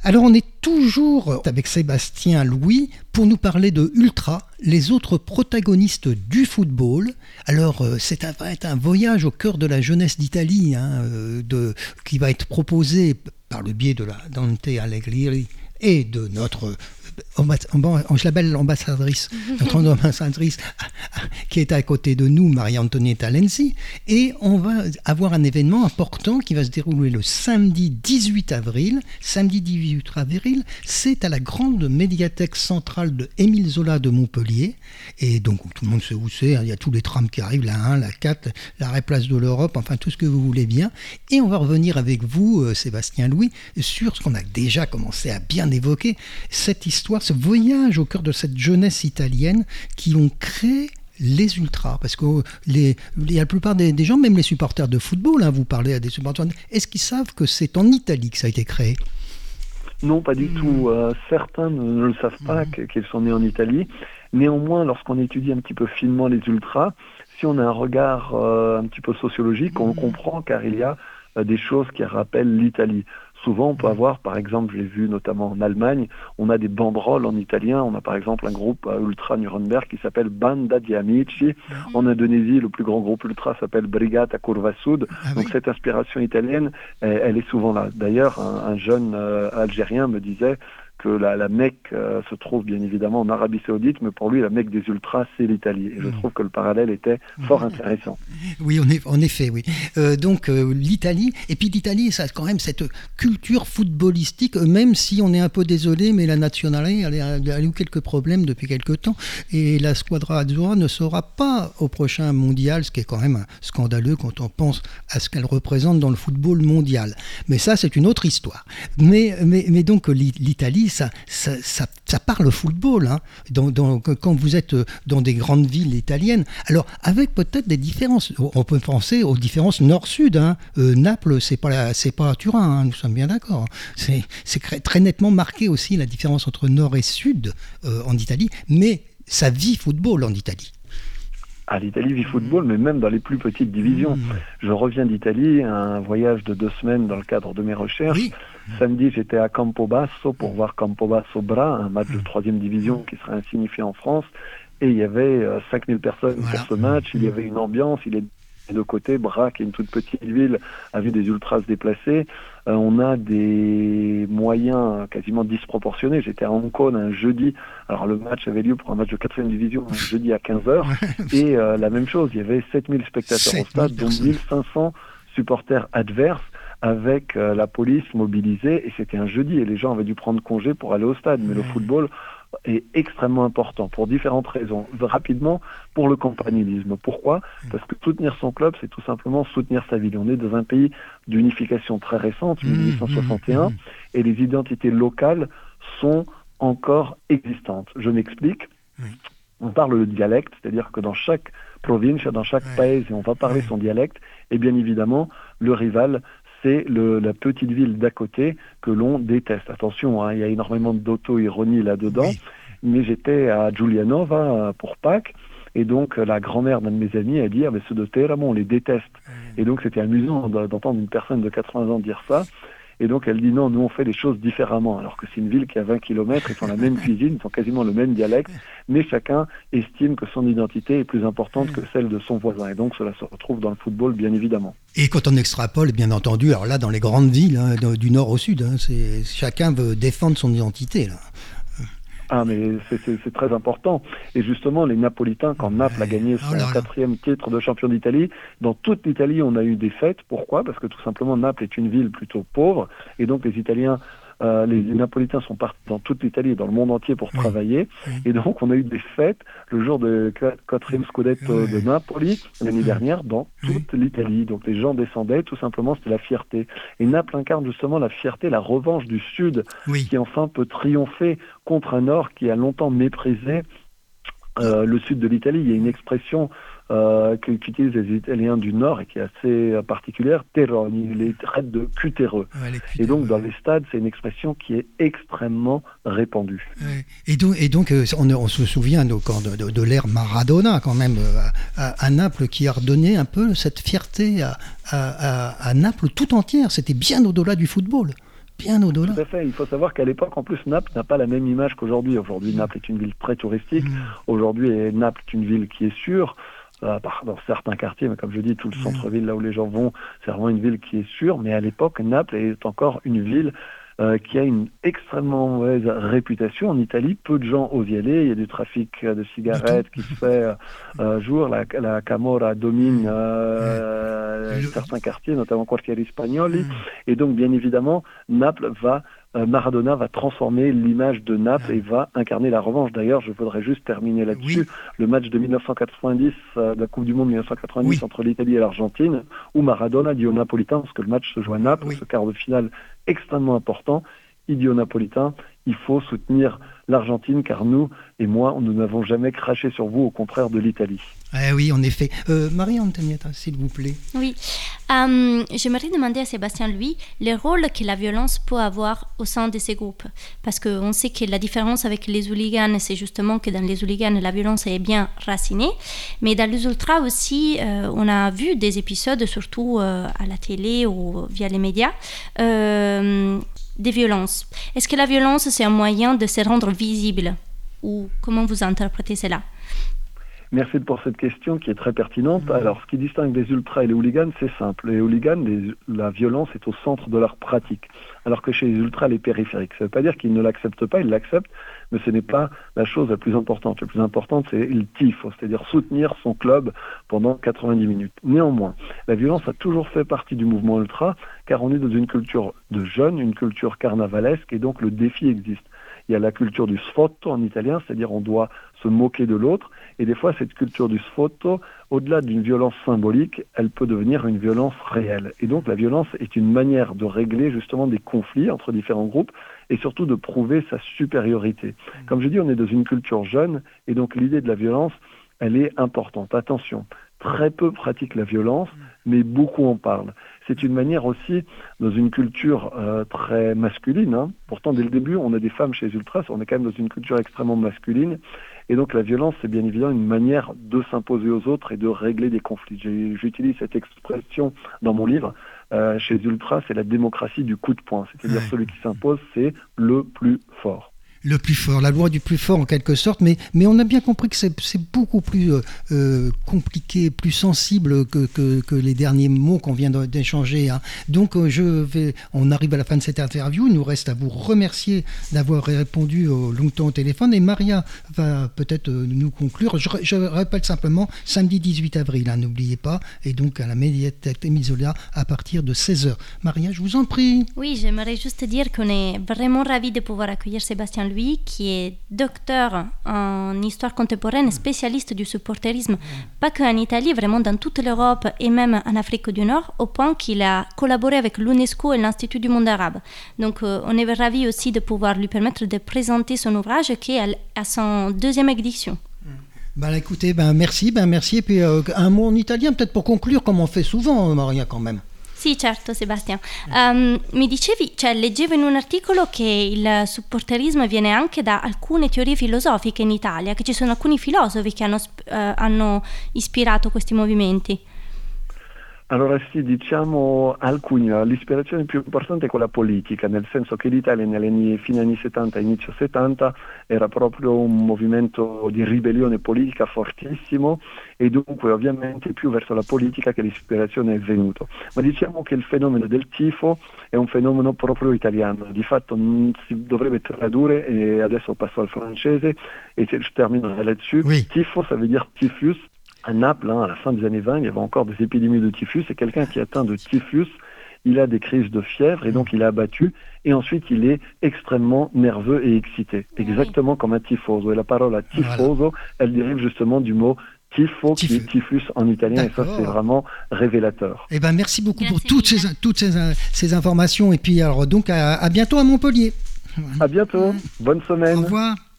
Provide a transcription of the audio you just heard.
Alors on est toujours avec Sébastien Louis pour nous parler de Ultra, les autres protagonistes du football. Alors ça va être un voyage au cœur de la jeunesse d'Italie qui va être proposé par le biais de la Dante Alighieri et de notre je l'appelle l'ambassadrice, notre ambassadrice qui est à côté de nous, Maria-Antonietta Lenzi, et on va avoir un événement important qui va se dérouler le samedi 18 avril. Samedi 18 avril, c'est à la grande médiathèque centrale de Émile Zola de Montpellier, et donc tout le monde sait où c'est, hein, il y a tous les trams qui arrivent, la 1, la 4, l'arrêt Place de l'Europe, enfin tout ce que vous voulez bien, et on va revenir avec vous, Sébastien Louis, sur ce qu'on a déjà commencé à bien évoquer, cette histoire, ce voyage au cœur de cette jeunesse italienne qui ont créé les ultras, parce que la plupart des gens, même les supporters de football, hein, vous parlez à des supporters, est-ce qu'ils savent que c'est en Italie que ça a été créé ? Non, pas du tout. Certains ne le savent pas qu'ils sont nés en Italie. Néanmoins, lorsqu'on étudie un petit peu finement les ultras, si on a un regard un petit peu sociologique, on comprend car il y a des choses qui rappellent l'Italie. Souvent, on peut avoir, par exemple, je l'ai vu notamment en Allemagne, on a des banderoles en italien. On a par exemple un groupe ultra Nuremberg qui s'appelle Banda di Amici. En Indonésie, le plus grand groupe ultra s'appelle Brigata Curva Sud. Donc cette inspiration italienne, elle est souvent là. D'ailleurs, un jeune Algérien me disait que la Mecque se trouve bien évidemment en Arabie Saoudite, mais pour lui, la Mecque des ultras, c'est l'Italie. Et je trouve que le parallèle était fort intéressant. Oui, en effet, oui. Donc l'Italie, et puis l'Italie, ça a quand même cette culture footballistique, même si on est un peu désolé, mais la Nazionale, elle a eu quelques problèmes depuis quelques temps, et la Squadra Azzurra ne sera pas au prochain mondial, ce qui est quand même scandaleux quand on pense à ce qu'elle représente dans le football mondial. Mais ça, c'est une autre histoire. Mais donc l'Italie, ça parle football, hein, quand vous êtes dans des grandes villes italiennes. Alors, avec peut-être des différences, on peut penser aux différences nord-sud. Hein. Naples, c'est pas Turin, hein, nous sommes bien d'accord. C'est très nettement marqué aussi la différence entre nord et sud en Italie, mais ça vit football en Italie. Ah, l'Italie vit football, mais même dans les plus petites divisions. Je reviens d'Italie, un voyage de 2 semaines dans le cadre de mes recherches. Oui. Samedi, j'étais à Campobasso pour voir Campobasso Bra, un match de 3e division qui serait insignifié en France. Et il y avait 5000 personnes pour ce match. Il y avait une ambiance, il est de côté. Bra, qui est une toute petite ville, a vu des ultras se déplacer. On a des moyens quasiment disproportionnés. J'étais à Ancône un jeudi. Alors le match avait lieu pour un match de 4e division un jeudi à 15h. Et la même chose, il y avait 7000 spectateurs au stade, dont 1500 supporters adverses, avec la police mobilisée. Et c'était un jeudi et les gens avaient dû prendre congé pour aller au stade. Mais le football est extrêmement important pour différentes raisons. Rapidement, pour le campanilisme. Pourquoi ? Parce que soutenir son club, c'est tout simplement soutenir sa ville. On est dans un pays d'unification très récente, 1861, et les identités locales sont encore existantes. Je m'explique. On parle le dialecte, c'est-à-dire que dans chaque province, dans chaque paese, on va parler son dialecte, et bien évidemment, le rival, c'est la petite ville d'à côté que l'on déteste. Attention, hein, il y a énormément d'auto-ironie là-dedans, mais j'étais à Giulianova pour Pâques, et donc la grand-mère d'un de mes amis a dit « Ah, mais ceux de Teramo, on les déteste ». Et donc c'était amusant d'entendre une personne de 80 ans dire ça. Et donc elle dit non, nous on fait les choses différemment, alors que c'est une ville qui a 20 km, ils ont la même cuisine, ils ont quasiment le même dialecte, mais chacun estime que son identité est plus importante que celle de son voisin. Et donc cela se retrouve dans le football, bien évidemment. Et quand on extrapole, bien entendu, alors là dans les grandes villes, hein, du nord au sud, hein, chacun veut défendre son identité, là. Ah, mais c'est très important. Et justement, les Napolitains, quand Naples a gagné son 4e titre de champion d'Italie, dans toute l'Italie, on a eu des fêtes. Pourquoi ? Parce que tout simplement, Naples est une ville plutôt pauvre. Et donc, les Italiens, les Napolitains sont partis dans toute l'Italie et dans le monde entier pour travailler. Et donc, on a eu des fêtes le jour de 4e Scudetto de Napoli, l'année dernière, dans toute l'Italie. Donc, les gens descendaient, tout simplement, c'était la fierté. Et Naples incarne justement la fierté, la revanche du Sud, qui enfin peut triompher contre un Nord qui a longtemps méprisé le Sud de l'Italie. Il y a une expression qu'utilisent les Italiens du Nord et qui est assez particulière, terroni, les traites de cutéreux. Et donc dans les stades, c'est une expression qui est extrêmement répandue. Et donc on se souvient de l'ère Maradona quand même à Naples, qui a redonné un peu cette fierté à Naples tout entière. C'était bien au-delà du football. Bien au-delà. Tout à fait. Il faut savoir qu'à l'époque, en plus, Naples n'a pas la même image qu'aujourd'hui. Aujourd'hui, Naples est une ville très touristique. Aujourd'hui, Naples est une ville qui est sûre. Dans certains quartiers, mais comme je dis, tout le centre-ville, là où les gens vont, c'est vraiment une ville qui est sûre. Mais à l'époque, Naples est encore une ville qui a une extrêmement mauvaise réputation. En Italie, peu de gens osent y aller. Il y a du trafic de cigarettes qui se fait jour. La Camorra domine certains quartiers, notamment Quartieri Spagnoli. Et donc, bien évidemment, Maradona va transformer l'image de Naples et va incarner la revanche. D'ailleurs, je voudrais juste terminer là-dessus. Oui. Le match de 1990, de la Coupe du Monde 1990 entre l'Italie et l'Argentine, où Maradona dit aux Napolitains, parce que le match se joue à Naples, ce quart de finale extrêmement important, il dit aux Napolitains, il faut soutenir l'Argentine car nous et moi, nous n'avons jamais craché sur vous, au contraire de l'Italie. Oui, en effet. Marie-Antonietta, s'il vous plaît. Oui. J'aimerais demander à Sébastien Louis le rôle que la violence peut avoir au sein de ces groupes. Parce qu'on sait que la différence avec les hooligans, c'est justement que dans les hooligans, la violence est bien racinée. Mais dans les ultras aussi, on a vu des épisodes, surtout à la télé ou via les médias, des violences. Est-ce que la violence, c'est un moyen de se rendre visible? Ou comment vous interprétez cela? Merci pour cette question qui est très pertinente. Alors, ce qui distingue les ultras et les hooligans, c'est simple. Les hooligans, la violence est au centre de leur pratique, alors que chez les ultras, elle est périphérique. Ça ne veut pas dire qu'ils ne l'acceptent pas, ils l'acceptent, mais ce n'est pas la chose la plus importante. La plus importante, c'est le tifo, c'est-à-dire soutenir son club pendant 90 minutes. Néanmoins, la violence a toujours fait partie du mouvement ultra, car on est dans une culture de jeunes, une culture carnavalesque, et donc le défi existe. Il y a la culture du sfotto en italien, c'est-à-dire on doit se moquer de l'autre. Et des fois, cette culture du sfotto, au-delà d'une violence symbolique, elle peut devenir une violence réelle. Et donc la violence est une manière de régler justement des conflits entre différents groupes et surtout de prouver sa supériorité. Comme je dis, on est dans une culture jeune et donc l'idée de la violence, elle est importante. Attention, très peu pratiquent la violence, mais beaucoup en parlent. C'est une manière aussi, dans une culture très masculine, pourtant dès le début on a des femmes chez les ultras, on est quand même dans une culture extrêmement masculine, et donc la violence c'est bien évidemment une manière de s'imposer aux autres et de régler des conflits. J'utilise cette expression dans mon livre, chez les ultras c'est la démocratie du coup de poing, c'est-à-dire celui qui s'impose c'est le plus fort. Le plus fort, la loi du plus fort en quelque sorte, mais on a bien compris que c'est beaucoup plus compliqué, plus sensible que les derniers mots qu'on vient d'échanger. Donc on arrive à la fin de cette interview, il nous reste à vous remercier d'avoir répondu longtemps au téléphone et Maria va peut-être nous conclure. Je rappelle simplement, samedi 18 avril, n'oubliez pas, et donc à la médiathèque Émile Zola à partir de 16h. Maria, je vous en prie. Oui, j'aimerais juste dire qu'on est vraiment ravis de pouvoir accueillir Sébastien Louis, qui est docteur en histoire contemporaine, spécialiste du supporterisme, pas qu'en Italie, vraiment dans toute l'Europe et même en Afrique du Nord, au point qu'il a collaboré avec l'UNESCO et l'Institut du monde arabe. Donc on est ravis aussi de pouvoir lui permettre de présenter son ouvrage qui est à son 2e édition. Écoutez, merci, et puis un mot en italien peut-être pour conclure, comme on fait souvent, Maria, quand même. Sì, certo, Sebastian. Mi dicevi, leggevo in un articolo che il supporterismo viene anche da alcune teorie filosofiche in Italia, che ci sono alcuni filosofi che hanno ispirato questi movimenti. Allora sì, diciamo alcuni. L'ispirazione più importante è quella politica, nel senso che l'Italia fine anni 70 e inizio 70 era proprio un movimento di ribellione politica fortissimo e dunque ovviamente più verso la politica che l'ispirazione è venuto. Ma diciamo che il fenomeno del tifo è un fenomeno proprio italiano, di fatto non si dovrebbe tradurre, e adesso passo al francese e je termine là-dessus. Oui. Tifo, ça veut dire typhus. À Naples, à la fin des années 20, il y avait encore des épidémies de typhus, et quelqu'un qui est atteint de typhus, il a des crises de fièvre, et donc il est abattu, et ensuite il est extrêmement nerveux et excité, exactement comme un tifoso. Et la parole tifoso, elle dérive justement du mot tifo, qui est typhus en italien. D'accord. Et ça c'est vraiment révélateur. Merci beaucoup pour toutes ces informations, et puis alors donc à bientôt à Montpellier. À bientôt, bonne semaine. Au revoir.